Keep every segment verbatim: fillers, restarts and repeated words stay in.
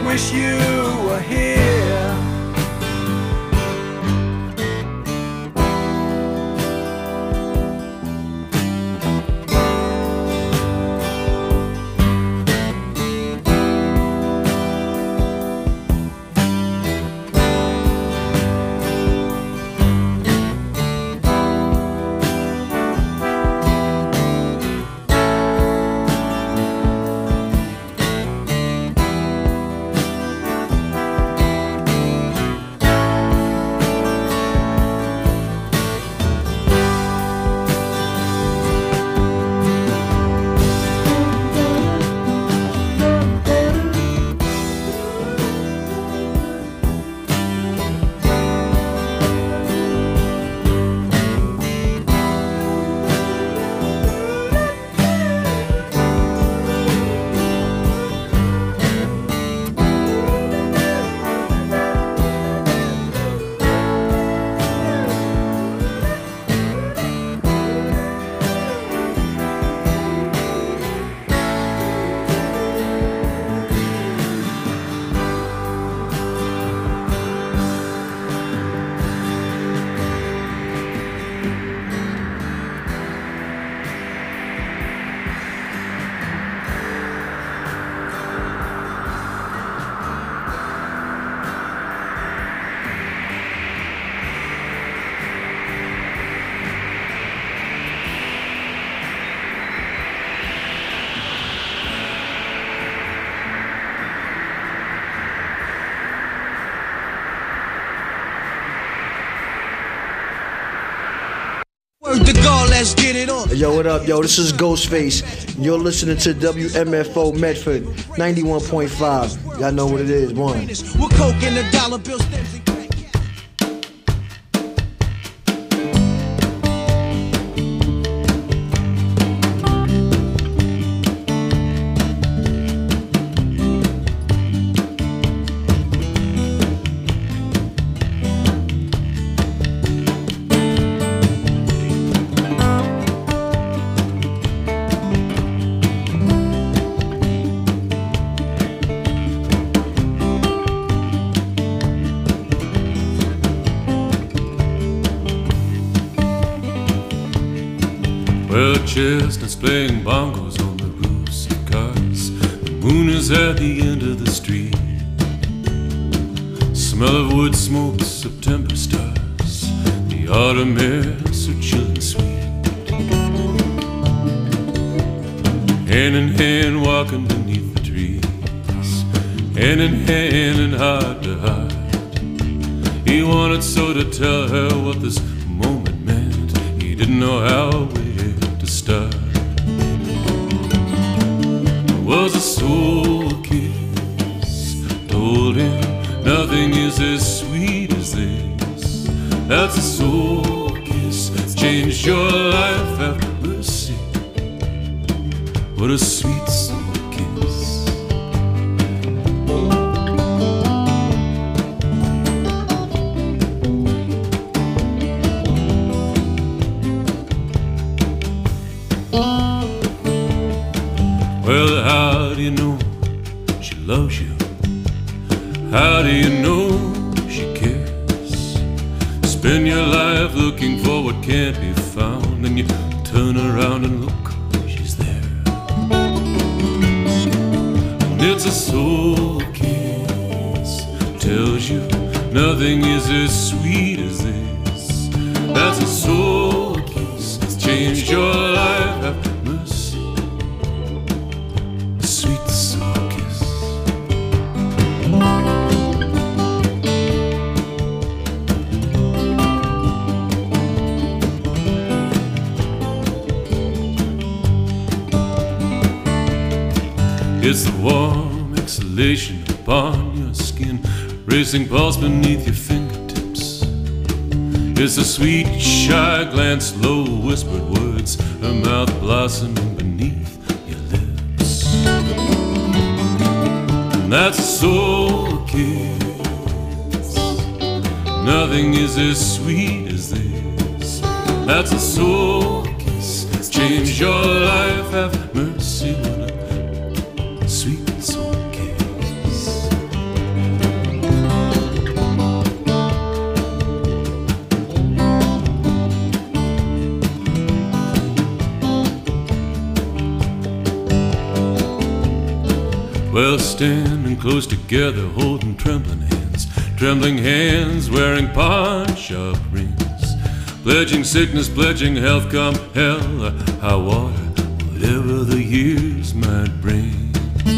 wish you were here. Word to God, let's get it on. Yo, what up, yo? This is Ghostface. You're listening to W M F O Medford ninety-one point five. Y'all know what it is, one. We're coke and the dollar bill stems and crack. Well, chestnuts playing bongos on the roofs of cars. The moon is at the end of the street. Smell of wood smoke, September stars. The autumn air so chill and sweet. Hand in hand walking beneath the trees. Hand in hand and heart to heart. He wanted so to tell her what this moment meant. He didn't know how where to start. It was a soul kiss. Told him nothing is as sweet as this. That's a soul kiss. Changed your life, have mercy. What a sweet soul kiss. Well, how do you know she loves you? How do you know she cares? Spend your life looking for what can't be found, and you turn around and look, she's there. And it's a soul kiss. Tells you nothing is as sweet as this. That's a soul kiss. It's changed your life, have mercy. Sweet soul kiss. It's the warm exhalation upon your skin, racing pulse beneath your fingertips. It's the sweet, shy glance, low whispered words, her mouth blossoming beneath your lips. And that's a soul kiss. Nothing is as sweet as this. That's a soul kiss. It's changed your life, have mercy, what a sweet soul kiss. Well, standing close together, holding trembling hands, trembling hands, wearing pawn shop rings, pledging sickness, pledging health, come hell or high water, whatever the years might bring.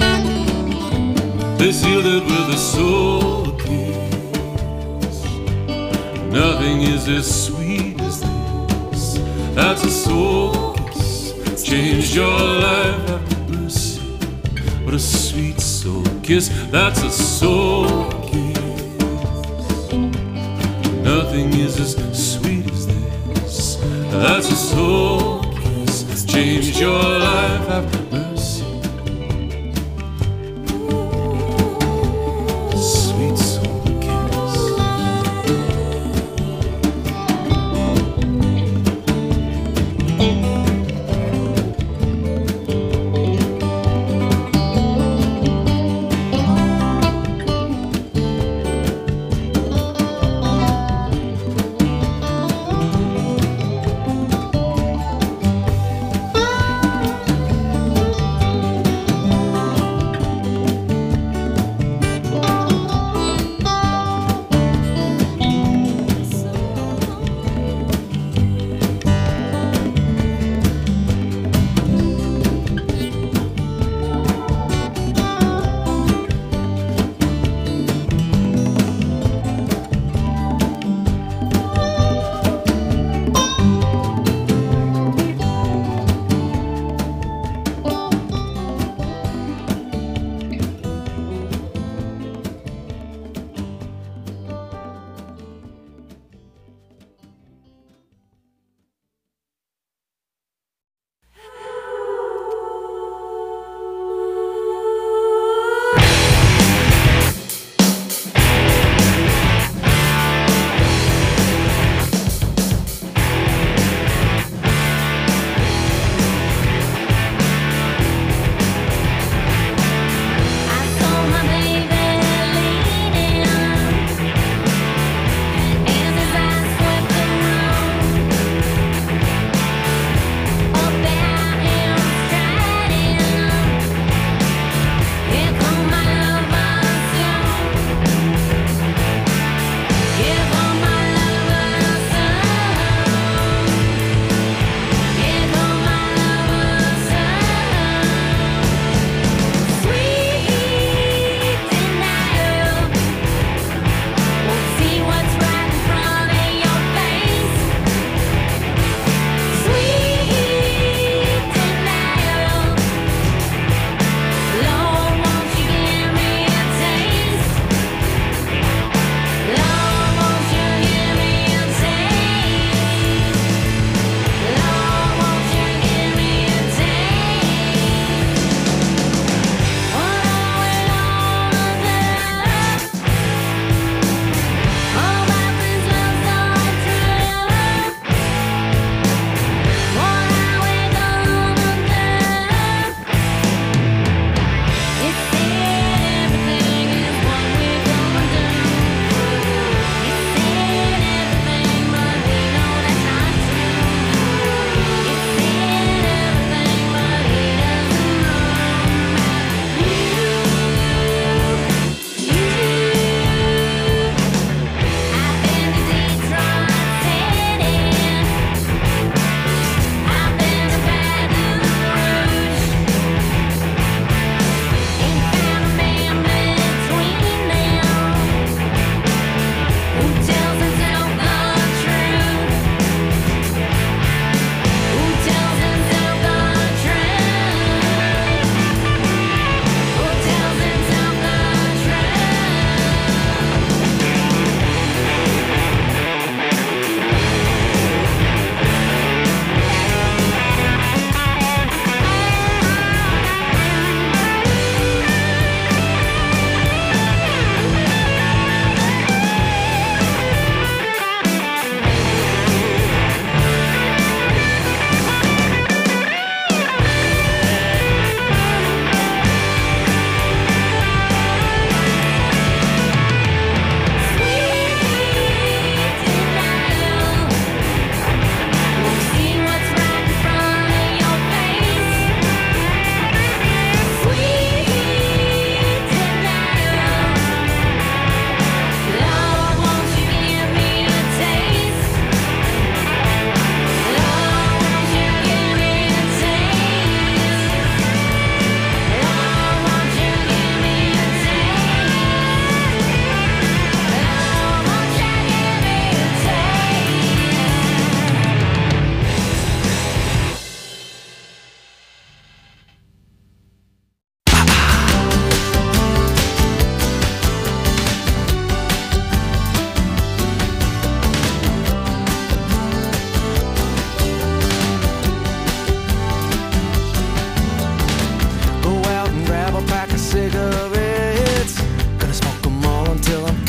They sealed it with a soul kiss. Nothing is as sweet as this. That's a soul kiss. Changed your life, have mercy. What a sweet soul kiss. That's a soul kiss. Nothing is as sweet as this. That's a soul kiss. Changed your life, have mercy.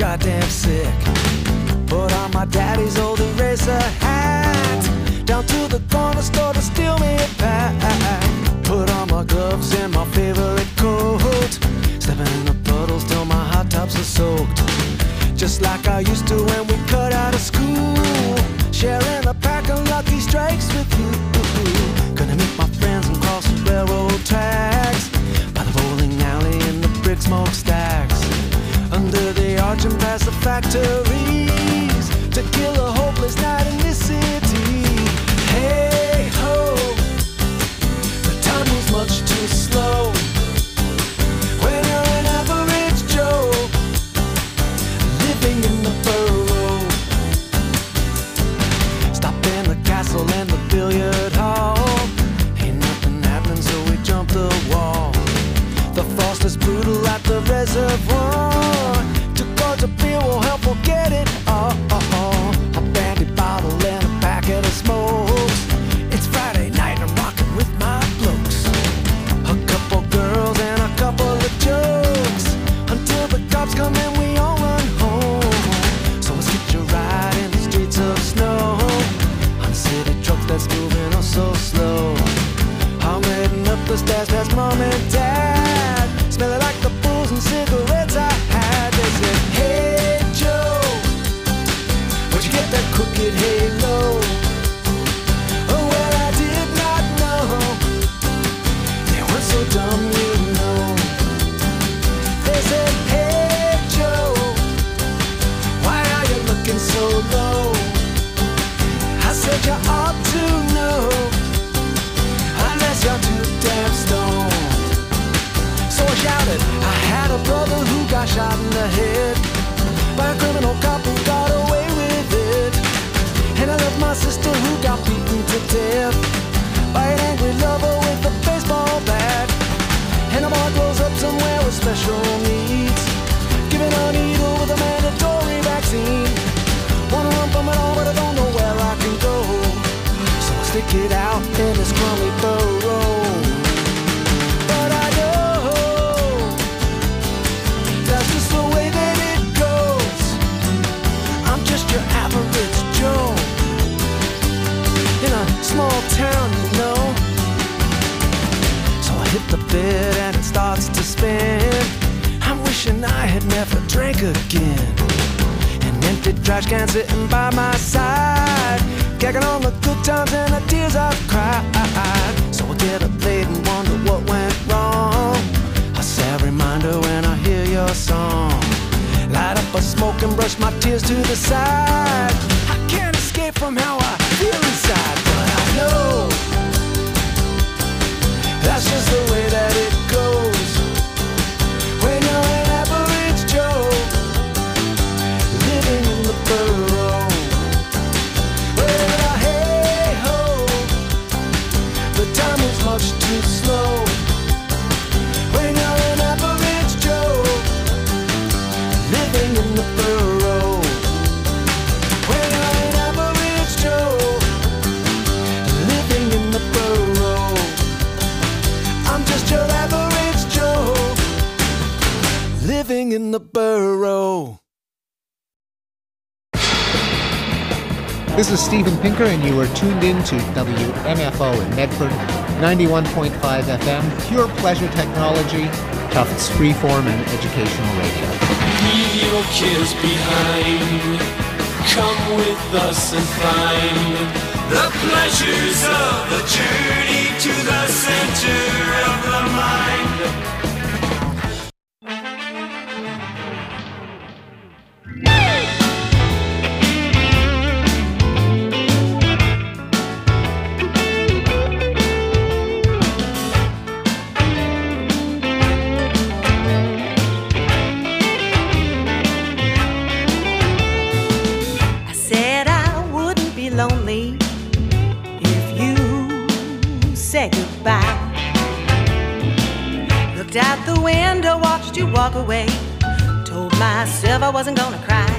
goddamn sick. Put on my daddy's old eraser hat, down to the corner store to steal me a pack. Put on my gloves and my favorite coat, stepping in the puddles till my hot tops are soaked. Just like I used to when we cut out of school, sharing a pack of Lucky Strikes with you. Gonna meet my friends and cross the railroad tracks, by the bowling alley and the brick smokestacks, under the arch and past the factories, to kill a hopeless night in this city. Hey ho, the time moves much too slow when you're an average Joe, living in the borough. Stop in the castle and the billiard hall, ain't nothing happening so we jump the wall. The frost is brutal at the reservoir, two cards of beer will help forget it all. A brandy bottle and a packet of smokes, it's Friday night, I'm rocking with my blokes. A couple girls and a couple of jokes, until the cops come and we all run home. So let's get your ride in the streets of snow, on city trucks that's moving oh so slow. I'm heading up the stairs past mom and dad, smelling like the booze and cigarettes I had. They said, hey Joe, where'd you get that crooked halo? Oh well, I did not know, they weren't so dumb, you know. They said, hey Joe, why are you looking so low? I said you ought to know, unless you're too damn stoned. So I shouted, I had a brother who got shot in the head by a criminal cop who got away with it. And I left my sister who got beaten to death by an angry lover with a baseball bat. And a boy grows up somewhere with special needs, given a needle with a mandatory vaccine. Wanna run from it all, but I don't know where I can go, so I stick it out in this crummy burrow. But I know that's just the way that it goes. I'm just your average Joe in a small town, you know. So I hit the bed and it starts to spin. I'm wishing I had never drank again. An empty trash can sitting by my side, gagging on the good times and the tears I've cried. So I get up late and wonder what went wrong, a sad reminder when I hear your song. Light up a smoke and brush my tears to the side. I can't escape from how I feel inside, but I know that's just the way that it goes when you're an average Joe, living in the borough. Well, hey ho, the time is much too slow when you're an average Joe, living in the borough. When you're an average Joe, living in the borough. I'm just your average Joe, living in the borough. This is Steven Pinker, and you are tuned in to W M F O in Medford, ninety-one point five F M, pure pleasure technology, Tufts freeform and educational radio. Leave your kids behind. Come with us and find the pleasures of the journey to the center of the mind. Lonely if you say goodbye. Looked out the window, watched you walk away, told myself I wasn't gonna cry.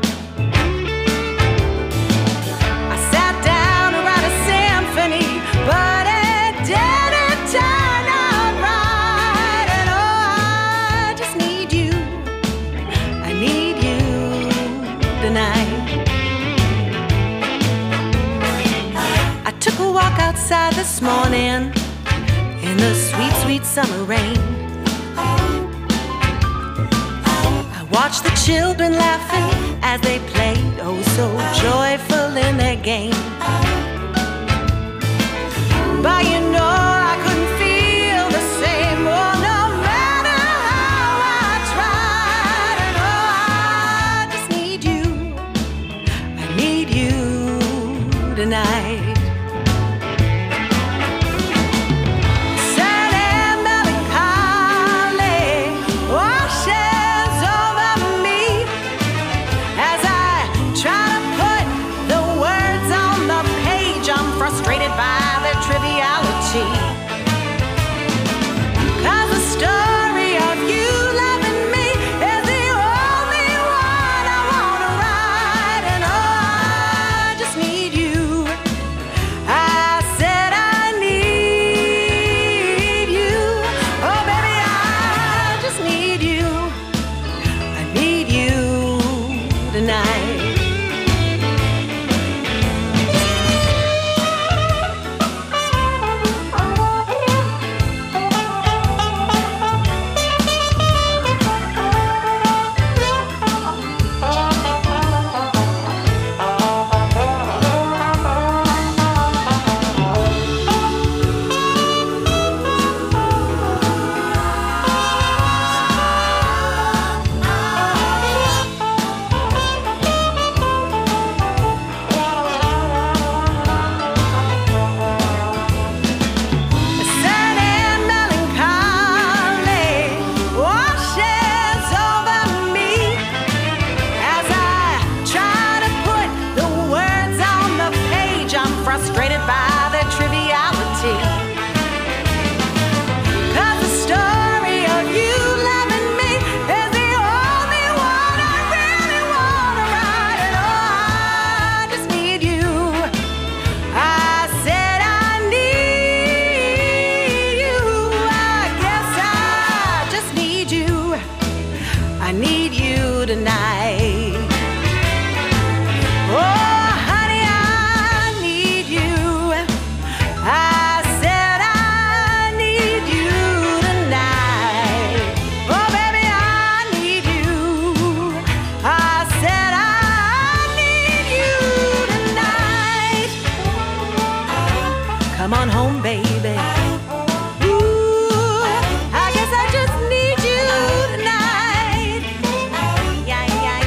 I sat down to write a symphony, but it didn't turn out right. And oh, I just need you, I need you this morning in the sweet, sweet summer rain. I watched the children laughing as they played, oh so joyful in their game. But you know I couldn't feel the same, oh no matter how I tried. And oh, I just need you, I need you tonight. Come on home, baby. Ooh, I guess I just need you tonight. Yeah, yeah,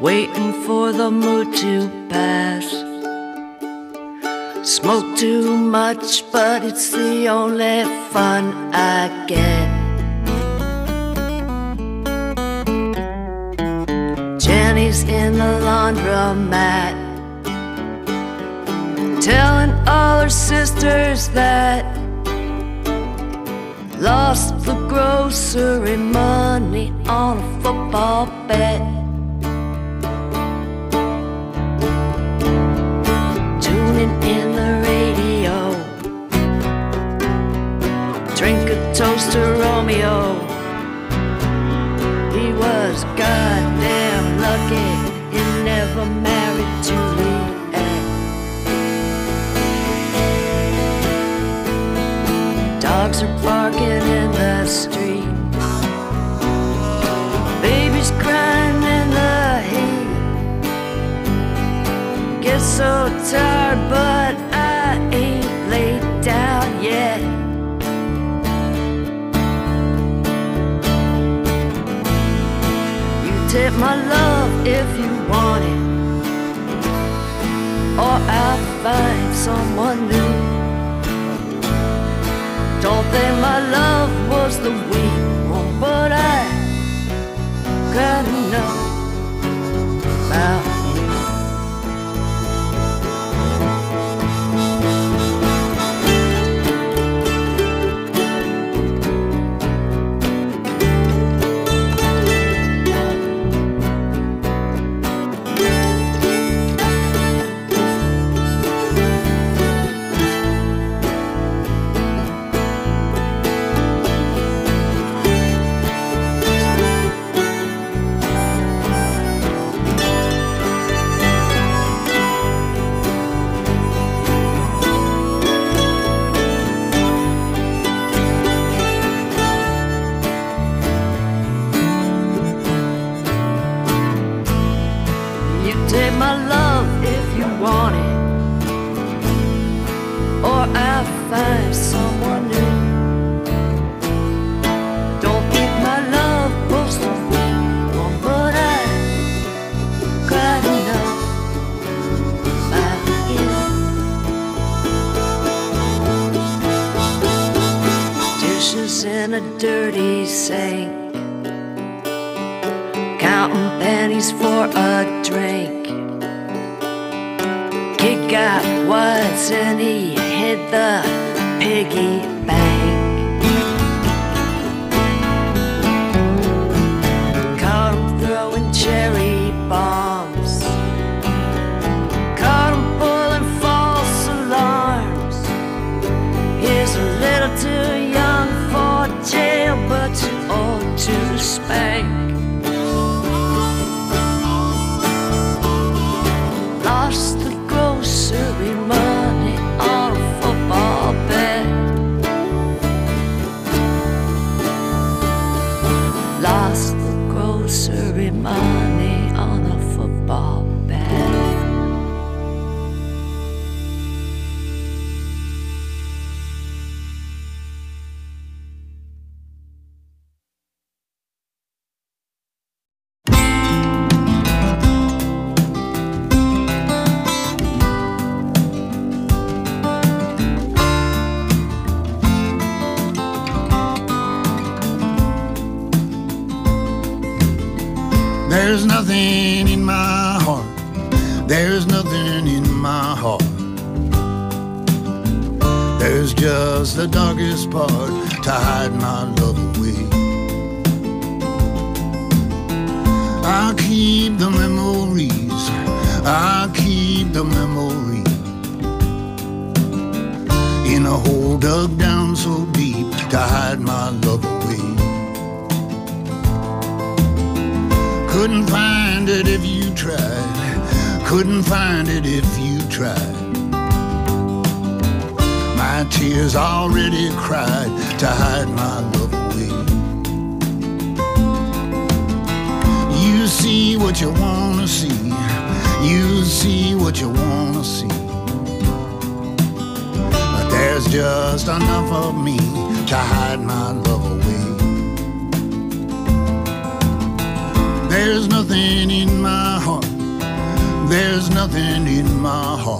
waiting for the mood to pass. Smoke too much, but it's the only fun I get. Jenny's in the laundromat, telling all her sisters that lost the grocery money on a football bet. Tuning in the radio, drink a toast to Romeo. He was goddamn lucky he never married Juliet. Dogs are barking in the street, babies crying in the heat. Get so tired, but I ain't laid down yet. You take my love if you want it, or I'll find someone new. Don't think my love was the weak one, but I gotta know about you. Take my love if you want it, or I'll find someone new. Don't think my love was the weak one, but I gotta know about you. Dishes in a dirty sink, counting pennies for a drink. Kid got wise and he hit the piggy bank. Caught him throwing cherry bombs, caught him pulling false alarms. He's a little too young for jail, but too old to spank. Lost the grocery money on a football bet. Lost the grocery money on a football bet. There's nothing in my heart, there's nothing in my heart. There's just the darkest part to hide my love away. I keep the memories, I keep the memories in a hole dug down so deep to hide my love away. Couldn't find it if you tried, couldn't find it if you tried. My tears already cried to hide my love away. You see what you wanna see, you see what you wanna see, but there's just enough of me to hide my love away. There's nothing in my heart. There's nothing in my heart.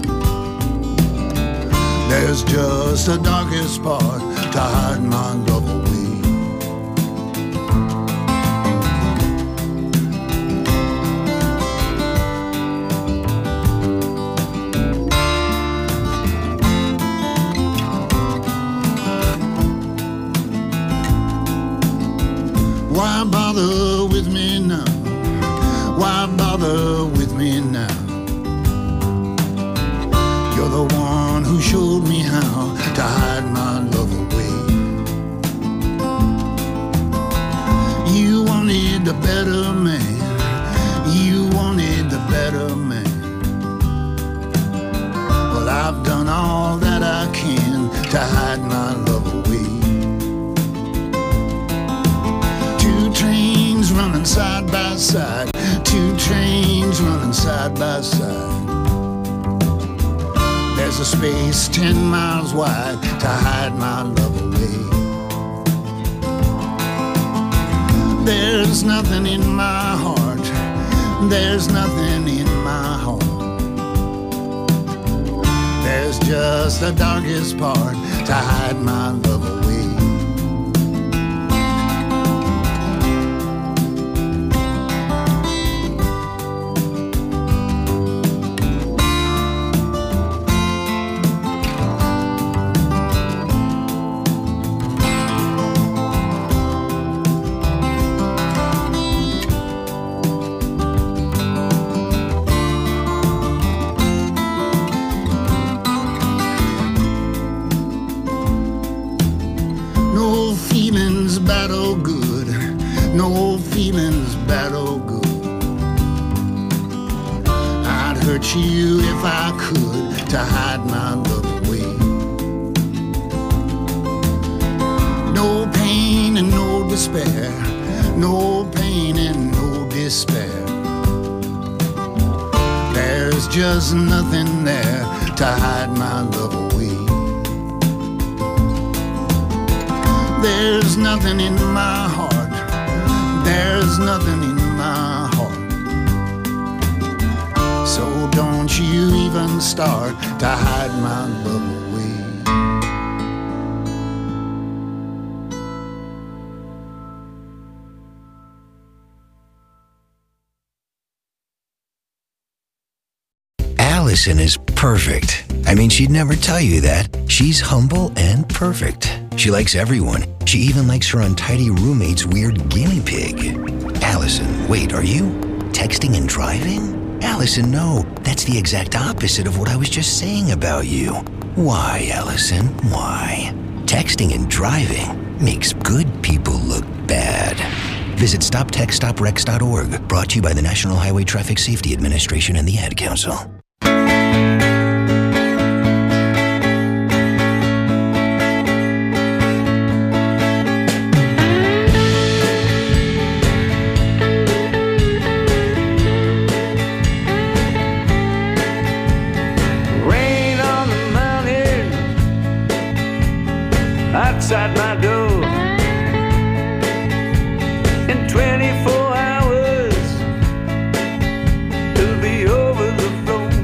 There's just the darkest part to hide my love away. Why bother with me now? Why bother with me now? You're the one who showed me how to hide my love away. You wanted a better man. You wanted the better man. Well, I've done all that I can to hide my love away. Two trains running side by side. Two trains running side by side. There's a space ten miles wide to hide my love away. There's nothing in my heart. There's nothing in my heart. There's just the darkest part to hide my love away. No feelings bad or good. No feelings bad or good. I'd hurt you if I could to hide my love away. No pain and no despair. No pain and no despair. There's just nothing there to hide my love away. There's nothing in my heart. There's nothing in my heart. So don't you even start to hide my love away. Allison is perfect. I mean, she'd never tell you that. She's humble and perfect. She likes everyone. She even likes her untidy roommate's weird guinea pig. Allison, wait, are you texting and driving? Allison, no. That's the exact opposite of what I was just saying about you. Why, Allison? Why? Texting and driving makes good people look bad. Visit stop text stop wrecks dot org. Brought to you by the National Highway Traffic Safety Administration and the Ad Council. Outside my door in twenty-four hours it'll be over the floor.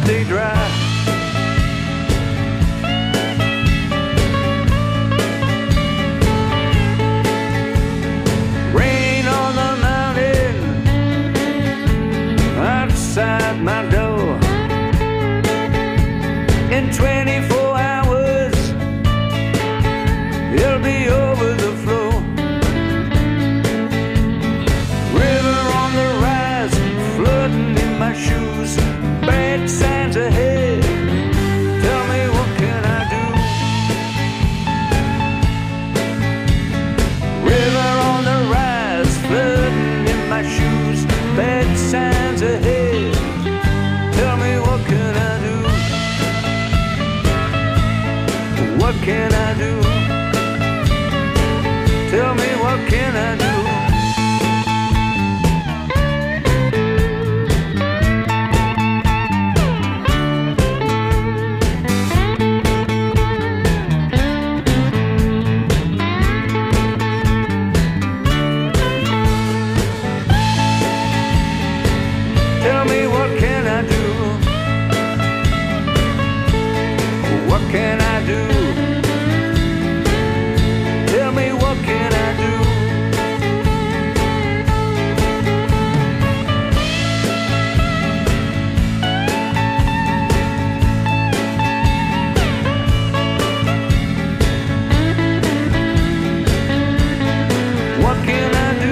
stay dry. Rain on the mountain outside my door. In twenty-four hours it'll be over the floor. River on the rise, flooding in my shoes. Bad signs ahead, tell me what can I do? River on the rise, flooding in my shoes. Bad signs ahead, tell me what can I do? What can I do? Tell me what can I do? Tell me what can I do? What can I do? Tell me what can I do? What can I do?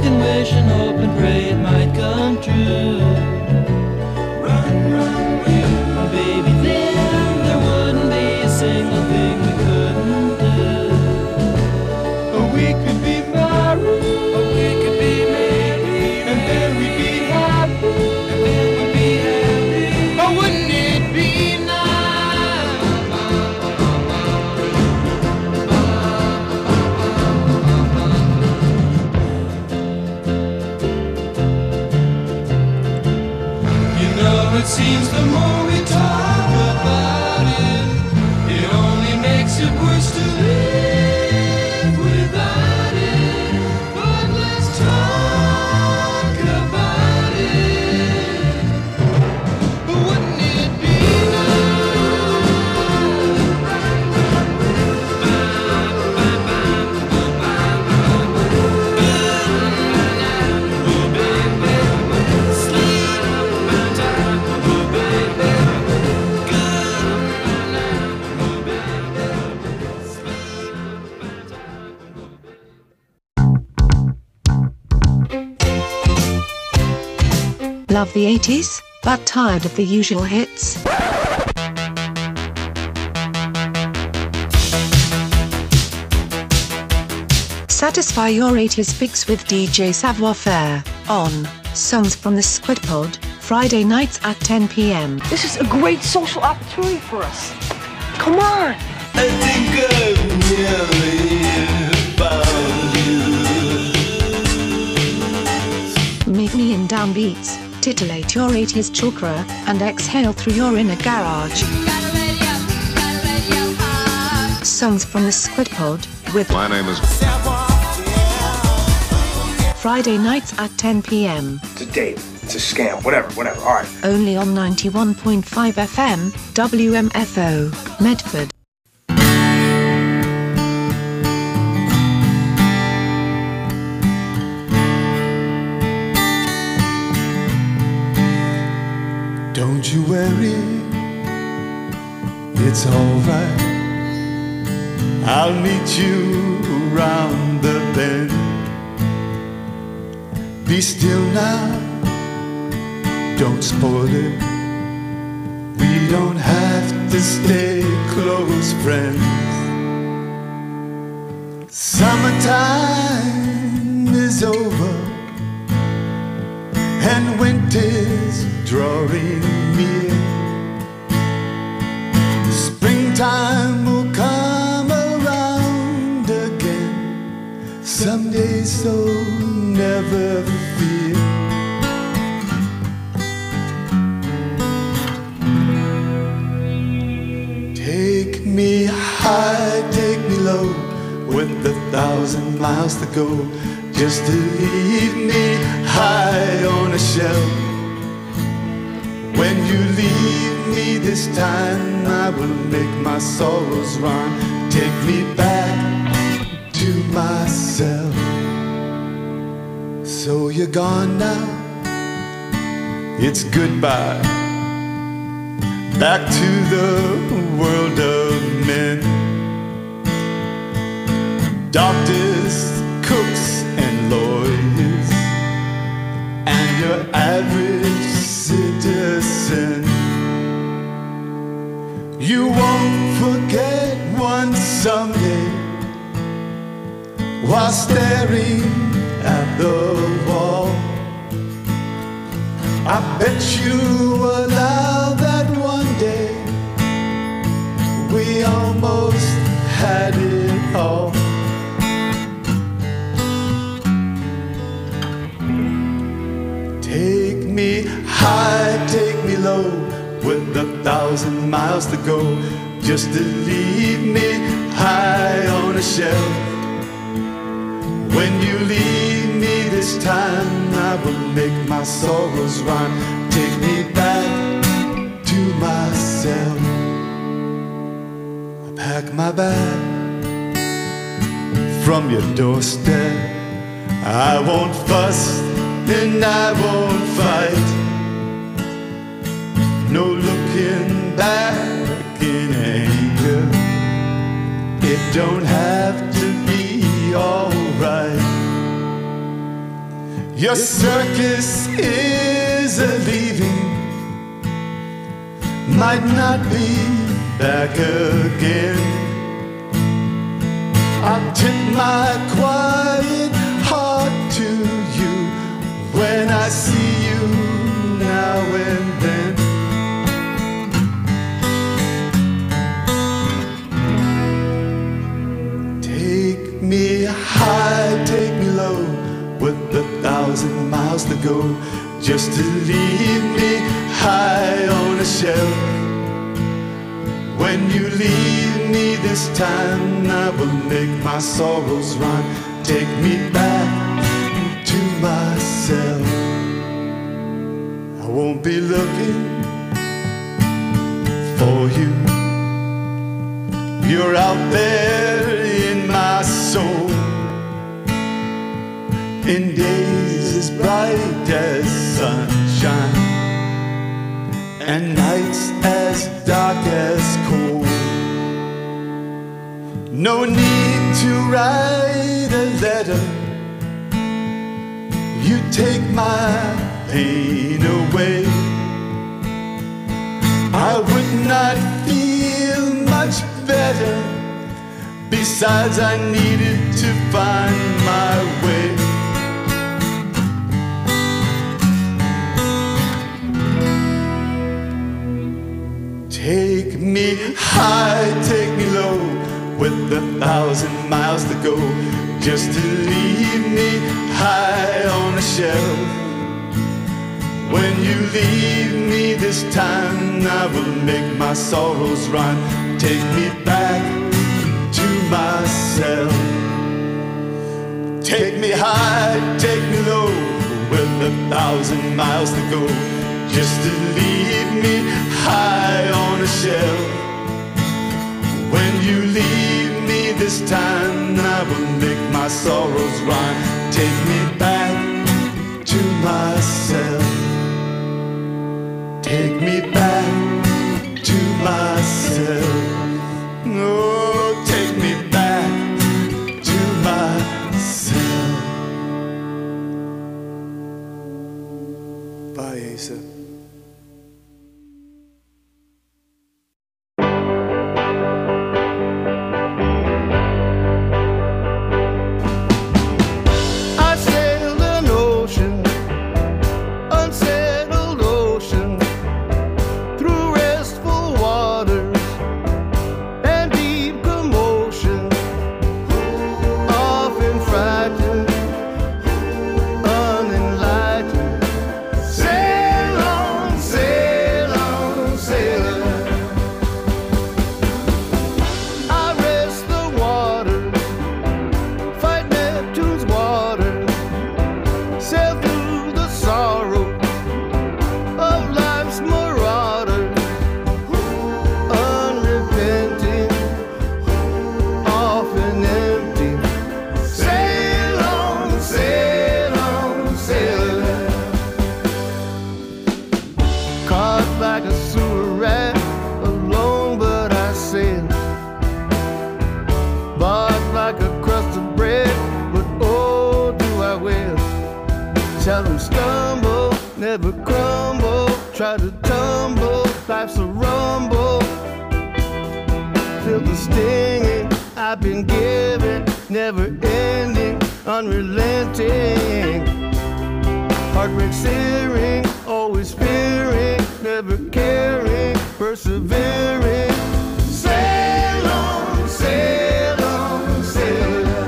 can wish and hope and pray it might come true. Run, run, run, baby, then there wouldn't be a single thing we couldn't do. Oh, we could be married, oh, we could be married, and then we'd be happy, and then we'd be happy. Oh, wouldn't it be nice? You know, it seems the more we talk about it, it only makes it worse to live without it. But let's talk about it. Wouldn't it be Love the eighties, but tired of the usual hits? Satisfy your eighties fix with D J Savoir Faire on Songs from the Squid Pod, Friday nights at ten p m This is a great social opportunity for us. Come on. I think I've nearly found you. Meet me in downbeats, titillate your eighties chakra, and exhale through your inner garage. Songs from the Squid Pod with My name is Friday nights at ten p m It's a date. It's a scam. Whatever, whatever. All right. Only on ninety-one point five F M, W M F O, Medford. Don't you worry, it's alright. I'll meet you around the bend. Be still now, don't spoil it. We don't have to stay close friends. Summertime is over and winter's drawing near. Springtime will come around again someday, so never fear. Take me high, take me low, with a thousand miles to go, just to leave me high on a shelf. When you leave me this time, I will make my sorrows run. Take me back to myself. So you're gone now, it's goodbye. Back to the world of men. Doctors, cooks, and lawyers, and your average citizen. You won't forget one someday, while staring at the wall. I bet you allow that one day we almost had it all. Take me high, take me low, with a thousand miles to go, just to leave me high on a shelf. When you leave me this time, I will make my sorrows run. Take me back to myself. I pack my bag from your doorstep. I won't fuss and I won't fight. No looking back in anger. It don't have to be alright. Your circus is a leaving, might not be back again. I'll tip my quiet heart to you when I see you now and then. Take me high, take me low, with a thousand miles to go, just to leave me high on a shelf. When you leave me this time, I will make my sorrows run. Take me back to myself. I won't be looking for you. You're out there in my soul, in days as bright as sunshine, and nights as dark as cold. No need to write a letter, you take my pain away. I would not feel much better, besides I needed to find my way. Take me high, take me low, with a thousand miles to go, just to leave me high on a shelf. When you leave me this time, I will make my sorrows run. Take me back to myself. Take me high, take me low, with a thousand miles to go, just to leave me high on a shelf. When you leave me this time, I will make my sorrows run. Take me back to myself. Take me back to myself. Oh, take me back to myself. Bye, Asa. Try to tumble, life's a rumble. Feel the stinging I've been given, never ending, unrelenting. Heartbreak searing, always fearing, never caring, persevering. Sail on, sail on, sail on.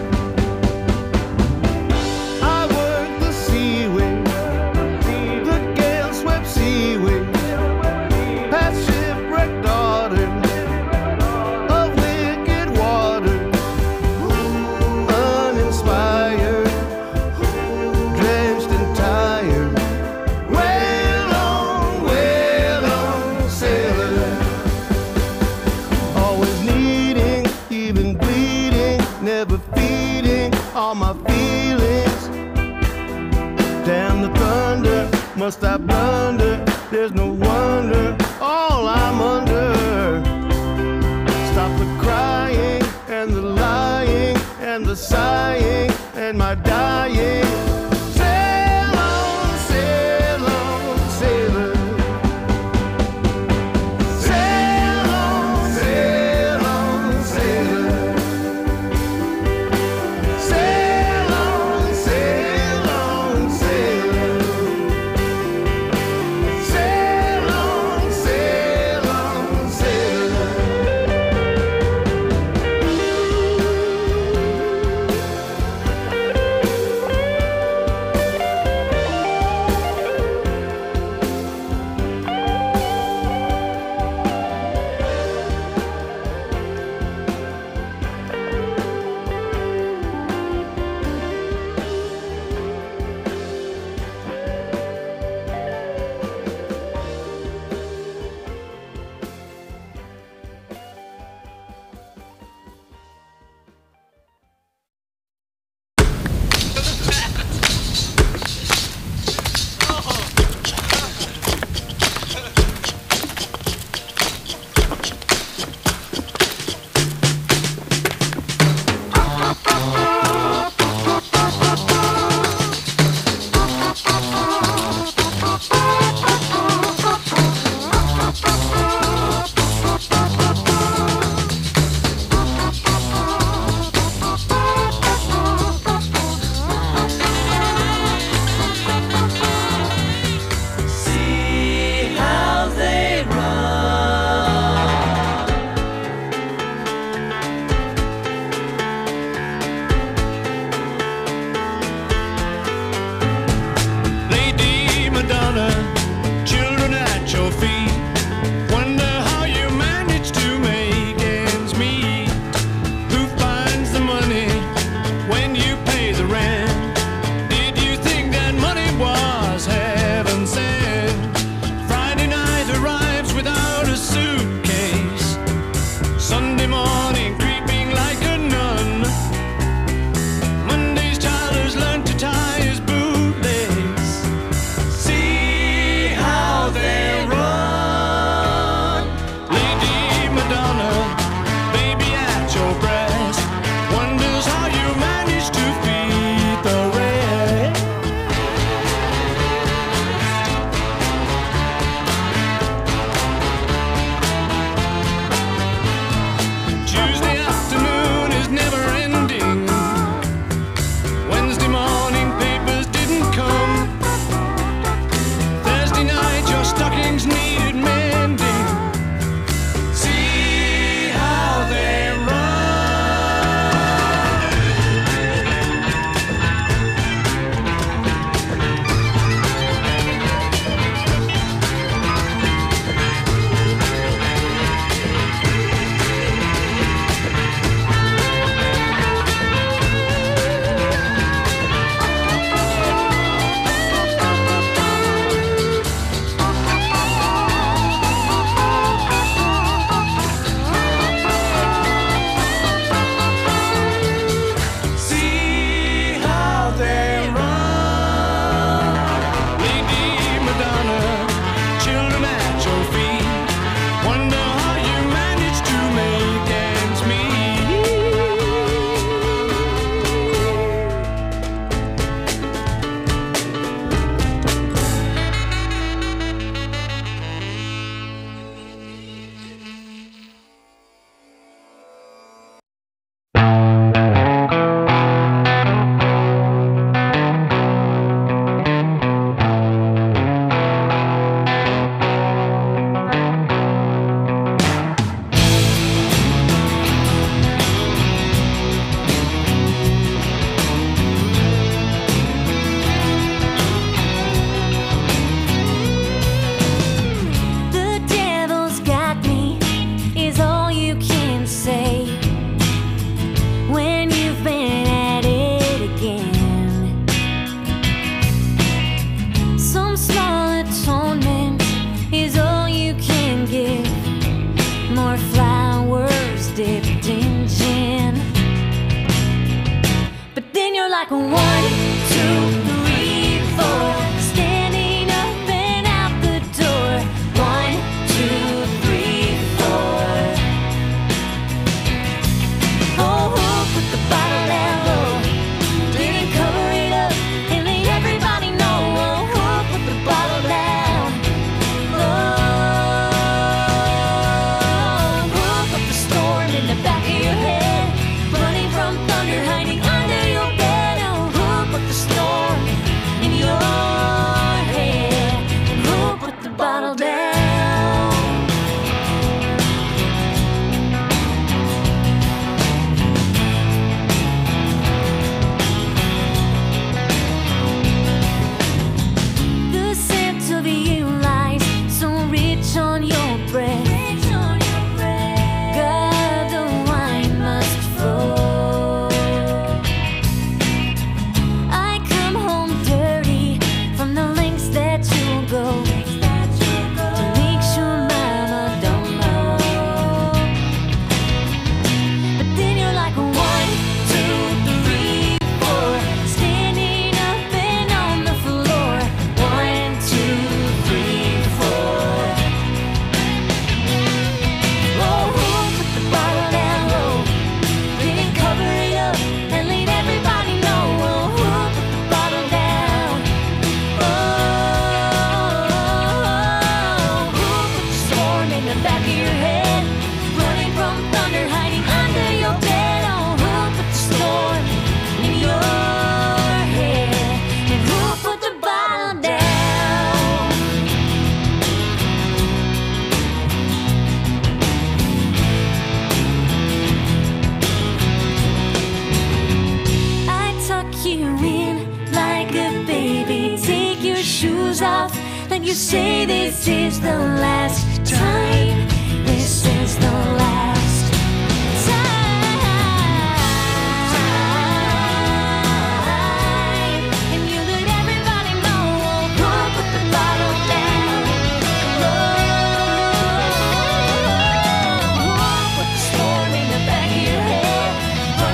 Must I blunder? There's no wonder, all I'm under. Stop the crying and the lying and the sighing and my dying. Say like a one, two, three, four, standing up and out the door. One, two, three, four. Oh, who put the bottle down low? Didn't cover it up and let everybody know. Oh, who put the bottle down low? Who put the storm in the back of your head? Running from thunder, hiding under your bed. Oh, who put the storm in your head? And who put the bottle down? The scent of you lies so rich on your breath. God, the wine must flow. I come home dirty from the lengths that you'll go to make sure mama don't know. But then you're like a one, two, three, four, standing up and on the floor. One, two, three, four. Oh, who put the bottle down low? Didn't cover it up and let everybody know. Oh, who put the bottle down? Oh, who put the storm in the back of your head? Running from thunder, hiding under your bed. Oh, who put the storm in your head? And who put the bottle down? I tuck you in like a baby. Take your shoes off, then you say this is the last